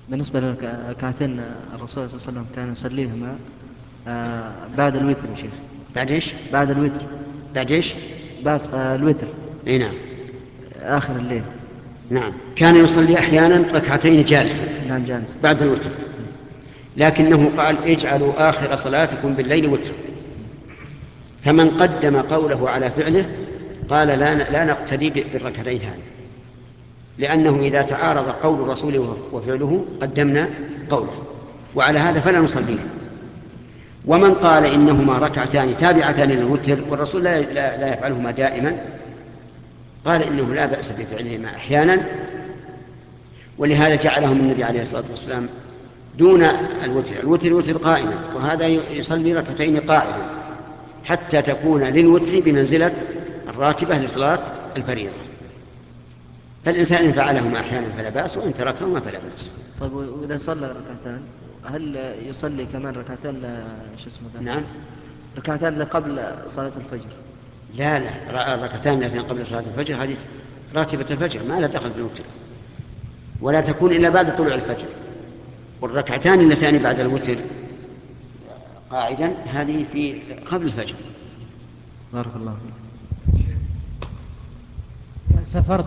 بالنسبة لركعتين الرسول صلى الله عليه وسلم كان يصليهما بعد الوتر يا شيخ. بعد إيش؟ بعد الوتر. بعد إيش؟ بس الوتر إيه نعم. آخر الليل. نعم، كان يصلي أحيانا ركعتين جالسا نعم جالس. بعد الوتر، لكنه قال اجعلوا آخر صلاتكم بالليل وتر. فمن قدم قوله على فعله قال لا نقتدي بالركعتين هذه، لأنه إذا تعارض قول الرسول وفعله قدمنا قوله، وعلى هذا فلا نصليه. ومن قال إنهما ركعتان تابعتان للوتر والرسول لا يفعلهما دائما، قال إنه لا بأس بفعلهما أحيانا، ولهذا جعلهم النبي عليه الصلاة والسلام دون الوتر. الوتر وتر قائما، وهذا يصلي ركعتين قائما حتى تكون للوتر بمنزلة الراتبة لصلاة الفريضة. فالإنسان إن فعلهما أحيانا فلا بأس، وإن تركهما فلا بأس. طيب وإذا صلى ركعتان هل يصلي كمان ركعتين شو اسمه ذا؟ نعم. ركعتان قبل صلاة الفجر؟ لا، الركعتان التي قبل صلاة الفجر هذه راتبة الفجر، ما لا دخل بالوتر، ولا تكون إلا بعد طلوع الفجر. والركعتان اللتان بعد الوتر قاعدا هذه في قبل الفجر. بارك الله فيك. سافرت